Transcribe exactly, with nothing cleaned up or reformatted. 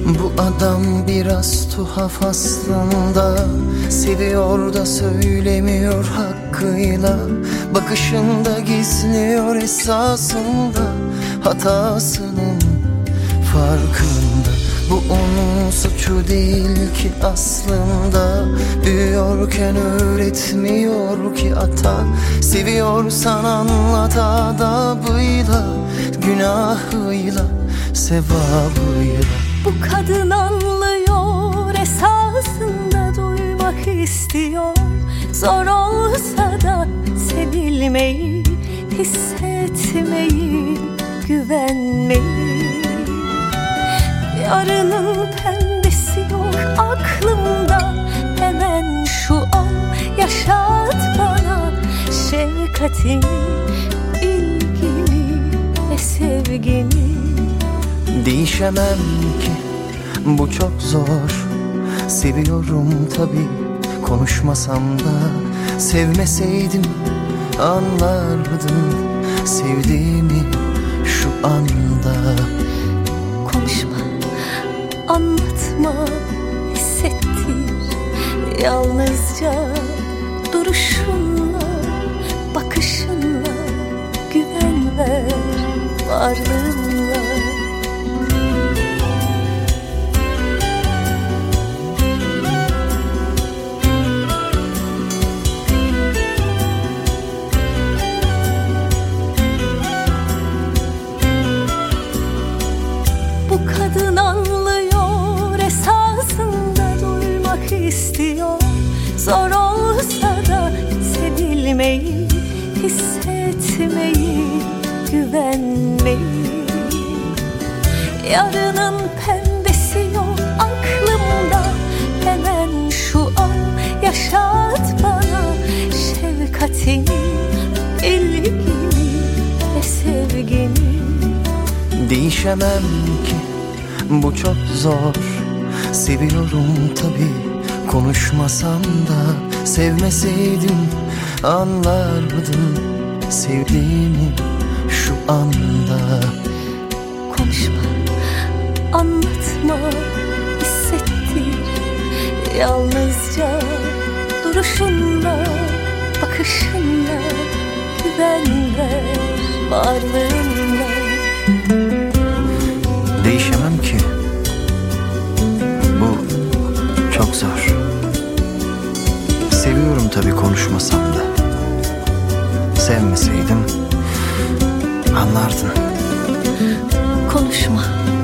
Bu adam biraz tuhaf aslında, seviyor da söylemiyor hakkıyla. Bakışında gizliyor esasında, hatasının farkında. Bu onun suçu değil ki aslında, büyüyorken öğretmiyor ki ata. Seviyorsan anlat adabıyla, günahıyla, sevabıyla. Bu kadın anlıyor esasında, duymak istiyor. Zor olsa da sevilmeyi, hissetmeyi, güvenmeyi. Yarının pembesi yok aklımda, hemen şu an yaşat bana şefkatini, ilgini ve sevgini. Değişemem ki, bu çok zor. Seviyorum tabii, konuşmasam da. Sevmeseydim anlardın sevdiğimi şu anda. Konuşma, anlatma, hissettir. Yalnızca duruşunla, bakışınla, güven ver varlığınla. Bu kadın anlıyor esasında, duymak istiyor. Zor olsa da sevilmeyi, hissetmeyi, güvenmeyi. Yarının pembesi yok aklımda, hemen şu an yaşat bana şefkatini, ilgini ve sevgini. Değişemem ki, bu çok zor. Seviyorum tabii, konuşmasam da. Sevmeseydim anlardın sevdiğimi şu anda. Konuşma, anlatma, hissettir. Yalnızca duruşunla, bakışınla, güven ver varlığınla. Değişemem ki, bu çok zor. Seviyorum tabii, konuşmasam da. Sevmeseydim anlardın. Konuşma,